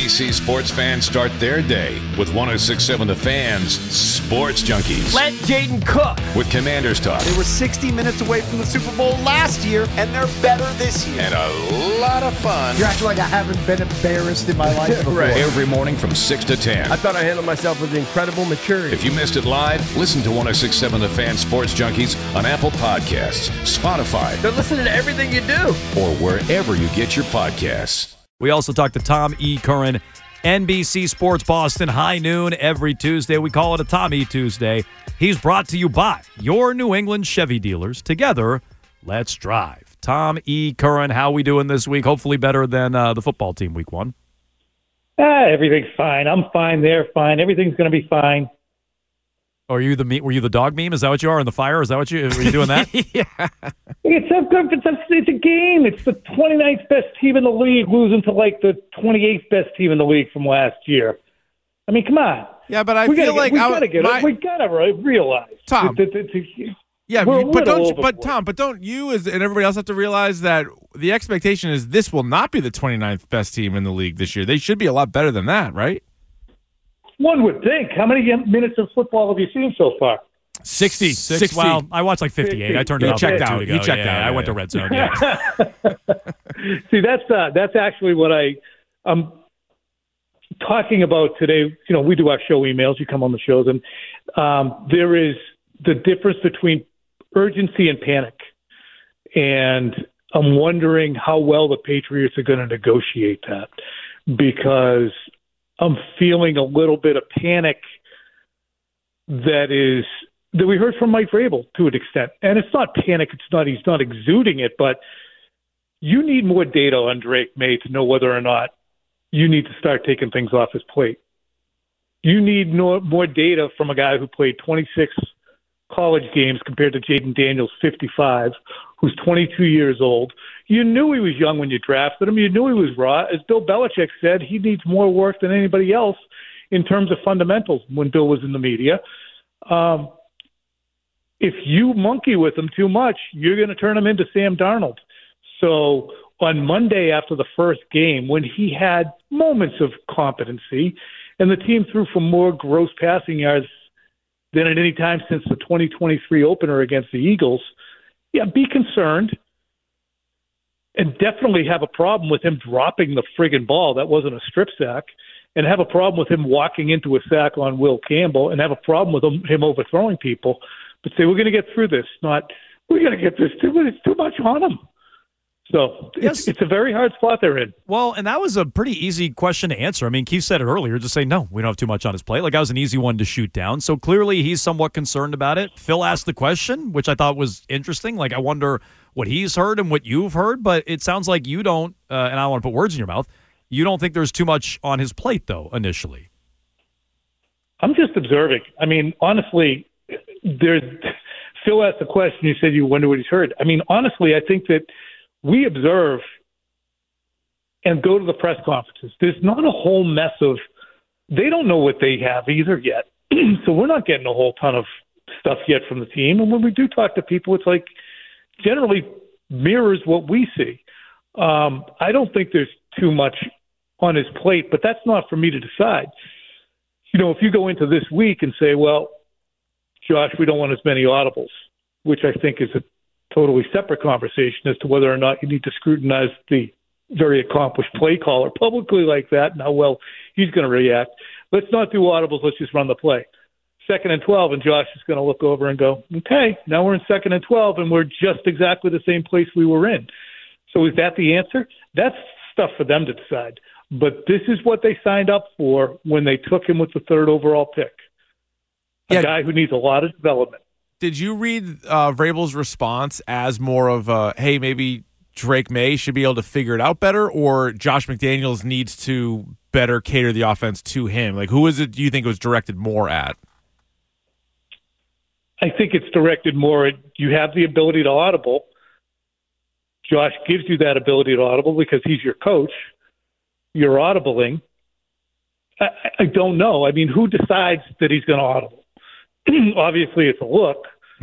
NBC sports fans start their day with 106.7 The Fan's Sports Junkies. Let Jaden cook. With Commanders Talk. They were 60 minutes away from the Super Bowl last year, and they're better this year. And a lot of fun. You're acting like I haven't been embarrassed in my life before. Right. Every morning from 6 to 10. I thought I handled myself with incredible maturity. If you missed it live, listen to 106.7 The Fan Sports Junkies on Apple Podcasts, Spotify, They're listening to everything you do. or wherever you get your podcasts. We also talk to Tom E. Curran, NBC Sports Boston, high noon every Tuesday. We call it a Tom E. Tuesday. He's brought to you by your New England Chevy dealers. Together, let's drive. Tom E. Curran, how we doing this week? Hopefully better than the football team week one. Everything's fine. I'm fine. They're fine. Everything's going to be fine. Were you the dog meme? Is that what you are in the fire? Is that what were you doing that? Yeah. It's a game. It's the 29th best team in the league losing to like the 28th best team in the league from last year. I mean, come on. Yeah, but I we feel like we gotta realize, Tom. Yeah, but don't you and everybody else have to realize that the expectation is this will not be the 29th best team in the league this year. They should be a lot better than that, right? One would think. How many minutes of football have you seen so far? 60. Well, I watched like 58. 60. I turned it off. Checked out. He checked out. I went to red zone. Yeah. See, that's actually what I'm talking about today. You know, we do our show emails. You come on the shows, and there is the difference between urgency and panic. And I'm wondering how well the Patriots are going to negotiate that, because I'm feeling a little bit of panic that we heard from Mike Vrabel to an extent. And it's not panic. He's not exuding it, but you need more data on Drake May to know whether or not you need to start taking things off his plate. You need more data from a guy who played 26 college games compared to Jaden Daniels, 55, who's 22 years old. You knew he was young when you drafted him. You knew he was raw. As Bill Belichick said, he needs more work than anybody else in terms of fundamentals when Bill was in the media. If you monkey with him too much, you're going to turn him into Sam Darnold. So on Monday after the first game, when he had moments of competency and the team threw for more gross passing yards than at any time since the 2023 opener against the Eagles, yeah, be concerned. And definitely have a problem with him dropping the friggin' ball. That wasn't a strip sack. And have a problem with him walking into a sack on Will Campbell, and have a problem with him overthrowing people. But say, we're going to get through this. Not, we're going to get this too, but it's too much on him. So it's a very hard spot they're in. Well, and that was a pretty easy question to answer. I mean, Keith said it earlier, just say, no, we don't have too much on his plate. Like, that was an easy one to shoot down. So clearly he's somewhat concerned about it. Phil asked the question, which I thought was interesting. Like, I wonder what he's heard and what you've heard, but it sounds like you don't, and I don't want to put words in your mouth, you don't think there's too much on his plate, though, initially. I'm just observing. I mean, honestly, Phil asked the question, you said you wonder what he's heard. I mean, honestly, I think that we observe and go to the press conferences. There's not a whole mess of – they don't know what they have either yet. So we're not getting a whole ton of stuff yet from the team. And when we do talk to people, it's like generally mirrors what we see. I don't think there's too much on his plate, but that's not for me to decide. You know, if you go into this week and say, well, Josh, we don't want as many audibles, which I think is a totally separate conversation as to whether or not you need to scrutinize the very accomplished play caller publicly like that and how well he's going to react. Let's not do audibles. Let's just run the play. 2nd and 12, and Josh is going to look over and go, okay, now we're in 2nd and 12, and we're just exactly the same place we were in. So is that the answer? That's stuff for them to decide. But this is what they signed up for when they took him with the 3rd overall pick. A guy who needs a lot of development. Did you read Vrabel's response as more of a, hey, maybe Drake May should be able to figure it out better, or Josh McDaniels needs to better cater the offense to him? Like, who is it do you think it was directed more at? I think it's directed more at you have the ability to audible. Josh gives you that ability to audible because he's your coach. You're audibling. I don't know. I mean, who decides that he's going to audible? Obviously, it's a look.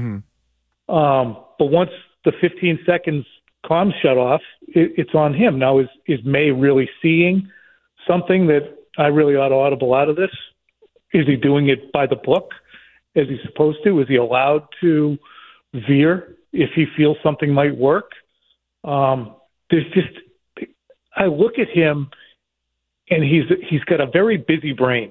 But once the 15 seconds comms shut off, it's on him. Now, is May really seeing something that I really ought to audible out of this? Is he doing it by the book as he's supposed to? Is he allowed to veer if he feels something might work? I look at him, and he's got a very busy brain.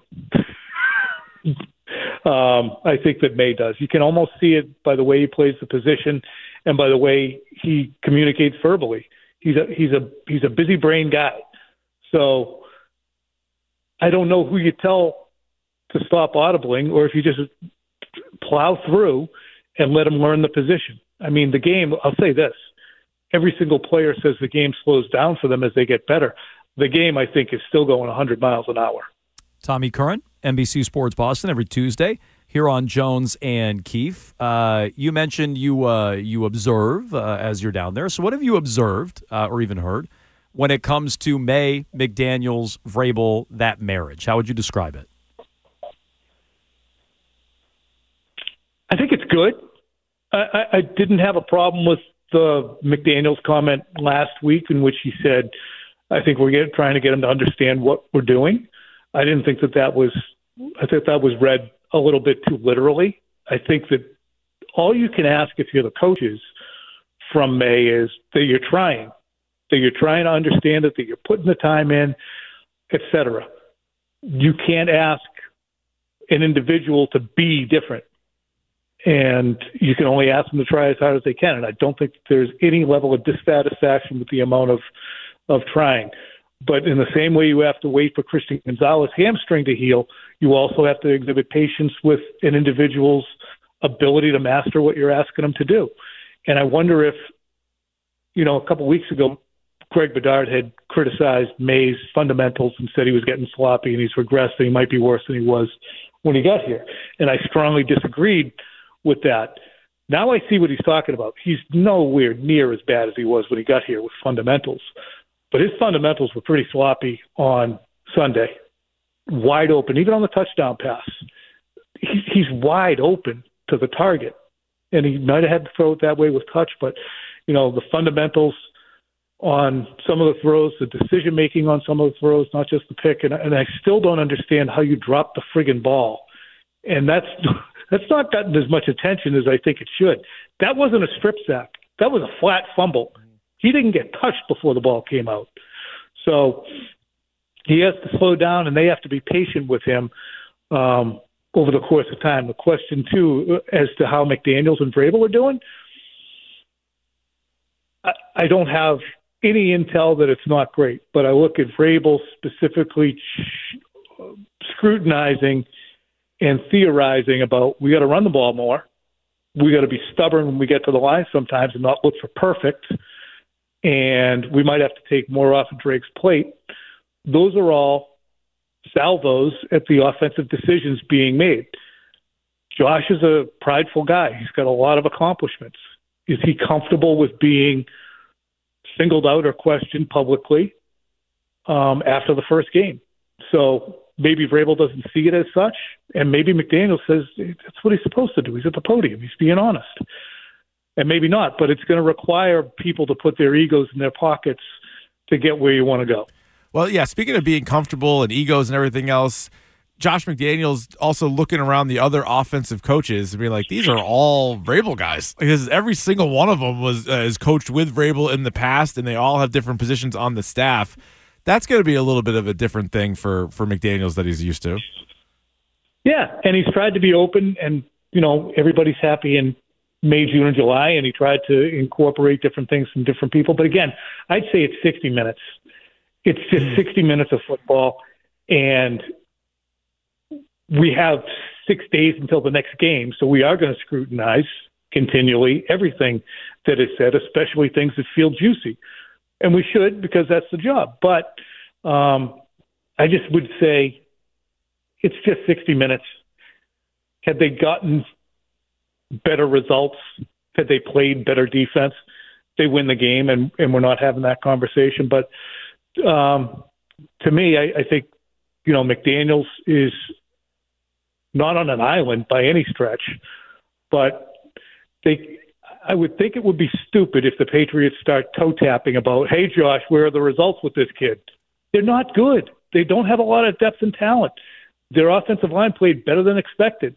I think that May does. You can almost see it by the way he plays the position and by the way he communicates verbally. He's a busy brain guy. So I don't know who you tell to stop audibling, or if you just plow through and let him learn the position. I mean, the game, I'll say this, every single player says the game slows down for them as they get better. The game, I think, is still going 100 miles an hour. Tommy Curran, NBC Sports Boston, every Tuesday here on Jones and Keefe. You mentioned you observe as you're down there. So what have you observed or even heard when it comes to May, McDaniels, Vrabel, that marriage? How would you describe it? I think it's good. I didn't have a problem with the McDaniels comment last week in which he said, I think we're trying to get him to understand what we're doing. I didn't think that was read a little bit too literally. I think that all you can ask if you're the coaches from May is that you're trying to understand it, that you're putting the time in, etc. You can't ask an individual to be different. And you can only ask them to try as hard as they can. And I don't think there's any level of dissatisfaction with the amount of trying. But in the same way you have to wait for Christian Gonzalez' hamstring to heal, you also have to exhibit patience with an individual's ability to master what you're asking them to do. And I wonder if, a couple weeks ago, Greg Bedard had criticized May's fundamentals and said he was getting sloppy and he's regressed and he might be worse than he was when he got here. And I strongly disagreed with that. Now I see what he's talking about. He's nowhere near as bad as he was when he got here with fundamentals. But his fundamentals were pretty sloppy on Sunday. Wide open, even on the touchdown pass. He's wide open to the target. And he might have had to throw it that way with touch, but, the fundamentals on some of the throws, the decision-making on some of the throws, not just the pick. And I still don't understand how you drop the friggin' ball. And that's not gotten as much attention as I think it should. That wasn't a strip sack. That was a flat fumble. He didn't get touched before the ball came out. So he has to slow down, and they have to be patient with him over the course of time. The question, too, as to how McDaniels and Vrabel are doing, I don't have any intel that it's not great, but I look at Vrabel specifically scrutinizing and theorizing about we got to run the ball more. We got to be stubborn when we get to the line sometimes and not look for perfect. And we might have to take more off of Drake's plate. Those are all salvos at the offensive decisions being made. Josh is a prideful guy. He's got a lot of accomplishments. Is he comfortable with being singled out or questioned publicly after the first game? So maybe Vrabel doesn't see it as such, and maybe McDaniel says that's what he's supposed to do. He's at the podium. He's being honest. And maybe not, but it's going to require people to put their egos in their pockets to get where you want to go. Well, yeah, speaking of being comfortable and egos and everything else, Josh McDaniels also looking around the other offensive coaches and being like, these are all Vrabel guys. Because every single one of them is coached with Vrabel in the past, and they all have different positions on the staff. That's going to be a little bit of a different thing for McDaniels that he's used to. Yeah, and he's tried to be open, and, everybody's happy in May, June, and July, and he tried to incorporate different things from different people. But again, I'd say it's 60 minutes. It's just 60 minutes of football, and we have 6 days until the next game, so we are going to scrutinize continually everything that is said, especially things that feel juicy. And we should, because that's the job. But I just would say it's just 60 minutes. Had they gotten better results, had they played better defense, they win the game, and we're not having that conversation. But to me, I think, McDaniels is not on an island by any stretch, but I would think it would be stupid if the Patriots start toe-tapping about, hey, Josh, where are the results with this kid? They're not good. they don't have a lot of depth and talent. Their offensive line played better than expected.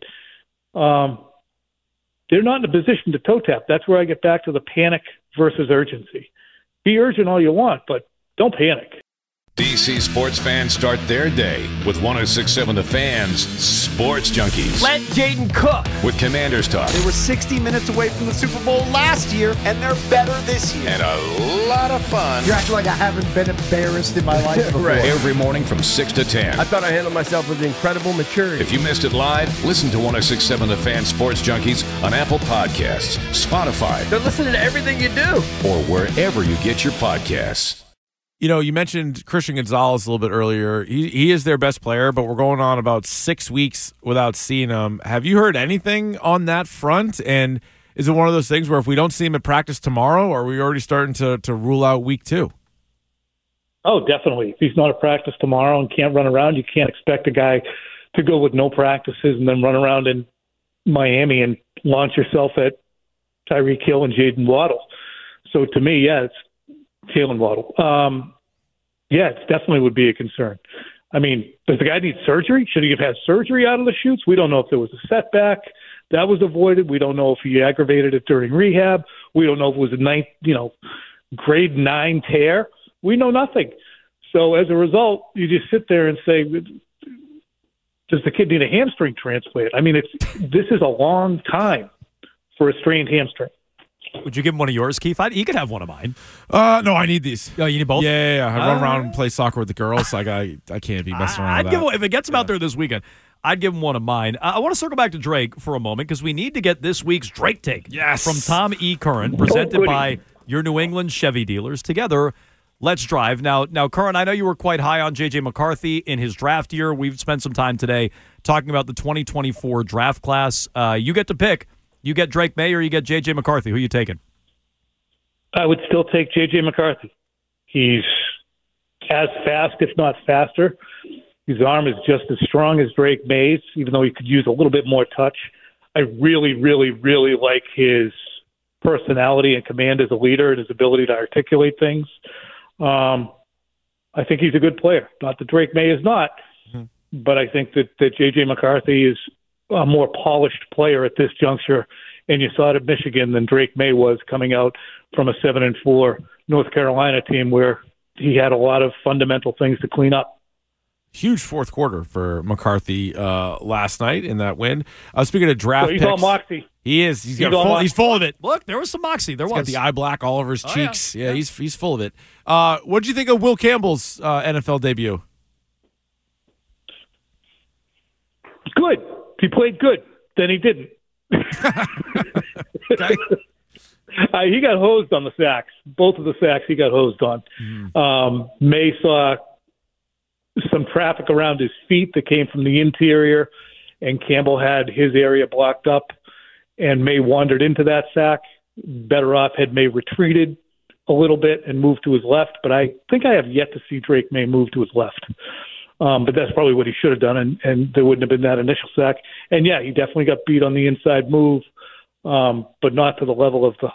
They're not in a position to toe tap. That's where I get back to the panic versus urgency. Be urgent all you want, but don't panic. DC sports fans start their day with 106.7 The Fan's Sports Junkies. Let Jaden cook. With Commanders Talk They were 60 minutes away from the Super Bowl last year, and they're better this year. and a lot of fun You act like I haven't been embarrassed in my life before. Right. every morning from 6 to 10. I thought I handled myself with incredible maturity. If you missed it live, listen to 106.7 The Fan Sports Junkies on Apple Podcasts, Spotify, They're listening to everything you do. or wherever you get your podcasts. You know, you mentioned Christian Gonzalez a little bit earlier. He is their best player, but we're going on about 6 weeks without seeing him. Have you heard anything on that front? And is it one of those things where if we don't see him at practice tomorrow, are we already starting to rule out week 2? Oh, definitely. If he's not at practice tomorrow and can't run around, you can't expect a guy to go with no practices and then run around in Miami and launch yourself at Tyreek Hill and Jaden Waddle. So to me, yeah, it's Jalen Waddle. Yeah, it definitely would be a concern. I mean, does the guy need surgery? Should he have had surgery out of the chutes? We don't know if there was a setback that was avoided. We don't know if he aggravated it during rehab. We don't know if it was a grade 9 tear. We know nothing. So as a result, you just sit there and say, does the kid need a hamstring transplant? I mean, this is a long time for a strained hamstring. Would you give him one of yours, Keith? He could have one of mine. No, I need these. Oh, you need both? Yeah. I run around and play soccer with the girls. Like I can't be messing around with that. If it gets him out there this weekend, I'd give him one of mine. I want to circle back to Drake for a moment because we need to get this week's Drake Take. Yes. From Tom E. Curran, presented by your New England Chevy dealers. Together, let's drive. Now, Curran, I know you were quite high on J.J. McCarthy in his draft year. We've spent some time today talking about the 2024 draft class. You get to pick. You get Drake May or you get J.J. McCarthy. Who are you taking? I would still take J.J. McCarthy. He's as fast, if not faster. His arm is just as strong as Drake May's, even though he could use a little bit more touch. I really, really, really like his personality and command as a leader and his ability to articulate things. I think he's a good player. Not that Drake May is not, but I think that J.J. McCarthy is a more polished player at this juncture, and you saw it at Michigan than Drake May was coming out from a 7-4 North Carolina team where he had a lot of fundamental things to clean up. Huge fourth quarter for McCarthy last night in that win. Speaking of draft he's picks, all moxie. He is. He's full of it. Look, there was some moxie. There He's was. got the eye black all over his cheeks. Yeah. He's full of it. What did you think of Will Campbell's NFL debut? Good. He played good. Then he didn't. Okay. He got hosed on the sacks. Both of the sacks he got hosed on. May saw some traffic around his feet that came from the interior, and Campbell had his area blocked up, and May wandered into that sack. Better off had May retreated a little bit and moved to his left, but I think I have yet to see Drake May move to his left. But that's probably what he should have done, and there wouldn't have been that initial sack. And, yeah, he definitely got beat on the inside move, but not to the level of the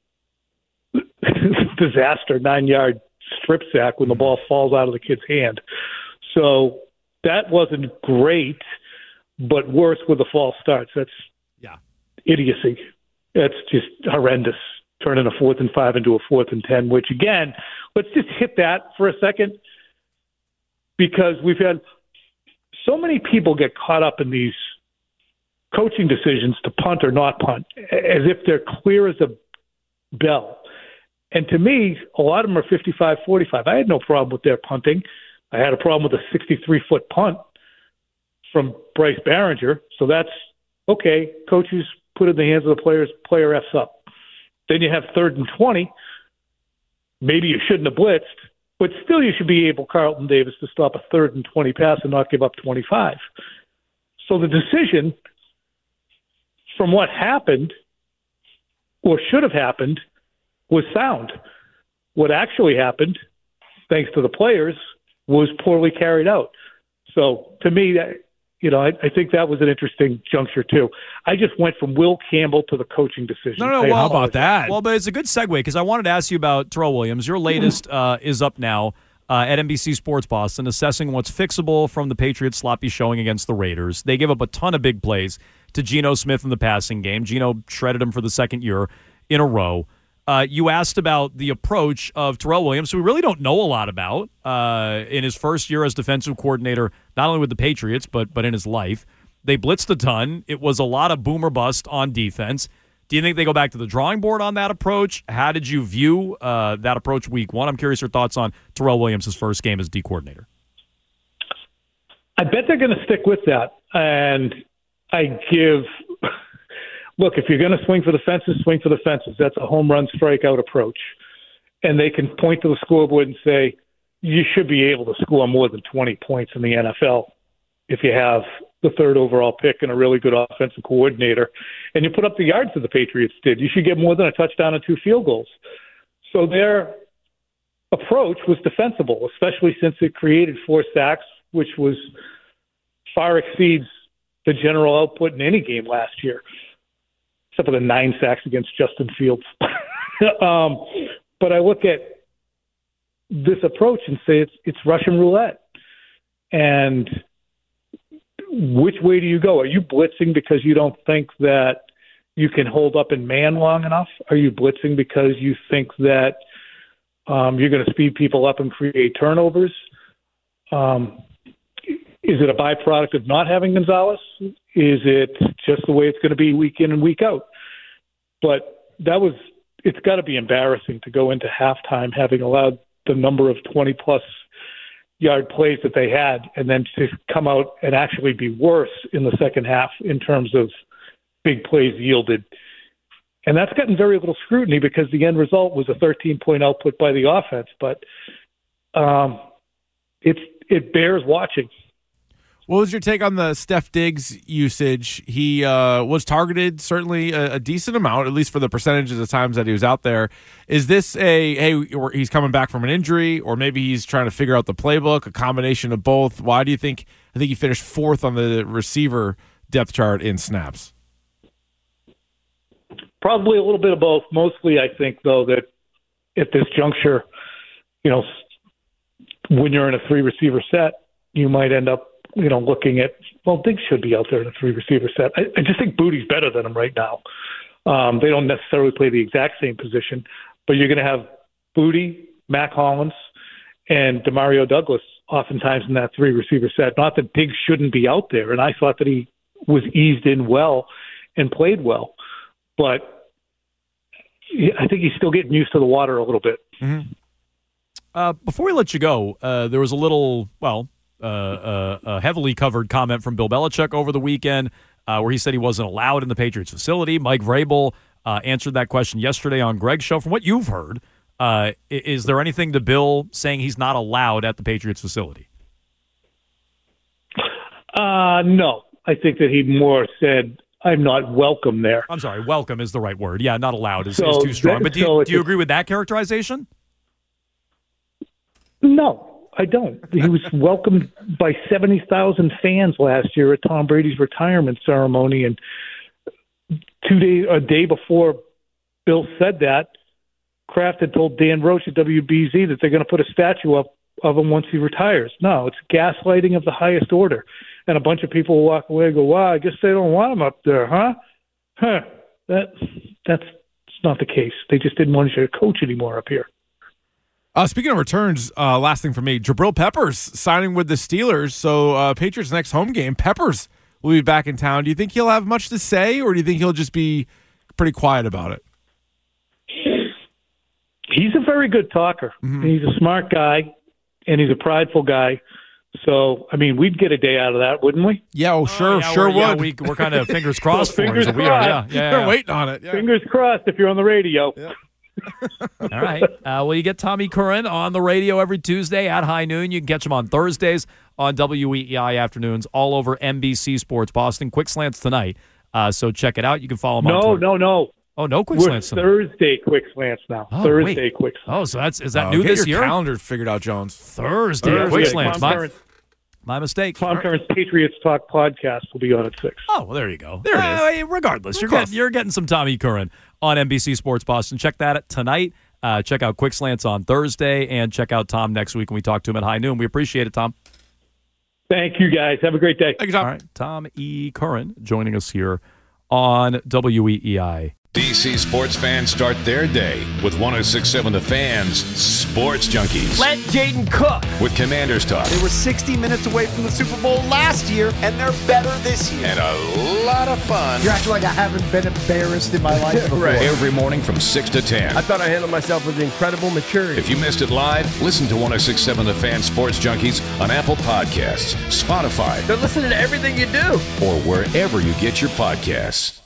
disaster 9-yard strip sack when the ball falls out of the kid's hand. So that wasn't great, but worse with the false starts. That's idiocy. That's just horrendous, turning a 4th and 5 into a 4th and 10, which, again, let's just hit that for a second, because we've had so many people get caught up in these coaching decisions to punt or not punt as if they're clear as a bell. And to me, a lot of them are 55-45. I had no problem with their punting. I had a problem with a 63-foot punt from Bryce Behringer. So that's okay. Coaches put it in the hands of the players. Player F's up. Then you have 3rd and 20. Maybe you shouldn't have blitzed, but still you should be able, Carlton Davis, to stop a 3rd and 20 pass and not give up 25. So the decision from what happened or should have happened was sound. What actually happened, thanks to the players, was poorly carried out. So to me, I think that was an interesting juncture too. I just went from Will Campbell to the coaching decision. No. How about that? Well, but it's a good segue because I wanted to ask you about Terrell Williams. Your latest is up now. at NBC Sports Boston, assessing what's fixable from the Patriots' sloppy showing against the Raiders. They gave up a ton of big plays to Geno Smith in the passing game. Geno shredded him for the second year in a row. You asked about the approach of Terrell Williams, who we really don't know a lot about in his first year as defensive coordinator, not only with the Patriots, but in his life. They blitzed a ton. It was a lot of boom or bust on defense. Do you think they go back to the drawing board on that approach? How did you view that approach week one? I'm curious your thoughts on Terrell Williams' first game as D coordinator. I bet they're going to stick with that. And look, if you're going to swing for the fences, swing for the fences. That's a home run strikeout approach. And they can point to the scoreboard and say, you should be able to score more than 20 points in the NFL if you have the third overall pick and a really good offensive coordinator, and you put up the yards that the Patriots did. You should get more than a touchdown and 2 field goals. So their approach was defensible, especially since it created 4 sacks, which far exceeds the general output in any game last year, except for the 9 sacks against Justin Fields. But I look at this approach and say it's Russian roulette. And which way do you go? Are you blitzing because you don't think that you can hold up in man long enough? Are you blitzing because you think that you're going to speed people up and create turnovers? Is it a byproduct of not having Gonzalez? Is it just the way it's going to be week in and week out? But it's got to be embarrassing to go into halftime having allowed the number of 20-plus yard plays that they had, and then to come out and actually be worse in the second half in terms of big plays yielded. And that's gotten very little scrutiny because the end result was a 13-point output by the offense. But it bears watching. What was your take on the Steph Diggs usage? He was targeted certainly a decent amount, at least for the percentages of times that he was out there. Is this he's coming back from an injury, or maybe he's trying to figure out the playbook, a combination of both? Why do you think – I think he finished 4th on the receiver depth chart in snaps? Probably a little bit of both. Mostly I think, though, that at this juncture, when you're in a 3-receiver set, you might end up looking at, Diggs should be out there in a 3-receiver set. I just think Booty's better than him right now. They don't necessarily play the exact same position, but you're going to have Booty, Mac Hollins, and Demario Douglas oftentimes in that 3-receiver set. Not that Diggs shouldn't be out there, and I thought that he was eased in well and played well. But I think he's still getting used to the water a little bit. Mm-hmm. Before we let you go, there was a little, a heavily covered comment from Bill Belichick over the weekend where he said he wasn't allowed in the Patriots facility. Mike Vrabel answered that question yesterday on Greg's show. From what you've heard, is there anything to Bill saying he's not allowed at the Patriots facility? No. I think that he more said, I'm not welcome there. I'm sorry, welcome is the right word. Yeah, not allowed is too strong. But do you agree with that characterization? No. I don't. He was welcomed by 70,000 fans last year at Tom Brady's retirement ceremony, and a day before Bill said that, Kraft had told Dan Roche at WBZ that they're going to put a statue up of him once he retires. No, it's gaslighting of the highest order, and a bunch of people will walk away and go, "Wow, I guess they don't want him up there, huh?" That's not the case. They just didn't want you to coach anymore up here. Speaking of returns, last thing for me, Jabril Peppers signing with the Steelers. So Patriots' next home game, Peppers will be back in town. Do you think he'll have much to say, or do you think he'll just be pretty quiet about it? He's a very good talker. Mm-hmm. He's a smart guy, and he's a prideful guy. So, we'd get a day out of that, wouldn't we? Yeah, sure would. Yeah, we're kind of fingers crossed for fingers it. Crossed. We're waiting on it. Yeah. Fingers crossed if you're on the radio. Yeah. All right. Well, you get Tommy Curran on the radio every Tuesday at high noon. You can catch him on Thursdays on WEEI afternoons all over NBC Sports Boston. Quick Slants tonight. So check it out. You can follow him on Twitter. No. Oh, no Quick Slants tonight. Thursday Quick Slants now. Thursday Quick Slants. Oh, so is that new this year? Get your calendar figured out, Jones. Thursday Quick Slants. My mistake. Tom Curran's Patriots Talk podcast will be on at 6. Oh, well, there you go. There it is. Regardless, you're getting some Tommy Curran on NBC Sports Boston. Check that out tonight. Check out Quick Slants on Thursday, and check out Tom next week when we talk to him at high noon. We appreciate it, Tom. Thank you, guys. Have a great day. Thank you, Tom. All right, Tom E. Curran joining us here on WEEI. DC sports fans start their day with 106.7 The Fans Sports Junkies. Let Jaden cook. With Commanders Talk They were 60 minutes away from the Super Bowl last year, and they're better this year. and a lot of fun You're acting like I haven't been embarrassed in my life before. Right. every morning from 6 to 10. I thought I handled myself with incredible maturity. If you missed it live, listen to 106.7 The Fan Sports Junkies on Apple Podcasts, Spotify, They're listening to everything you do. or wherever you get your podcasts.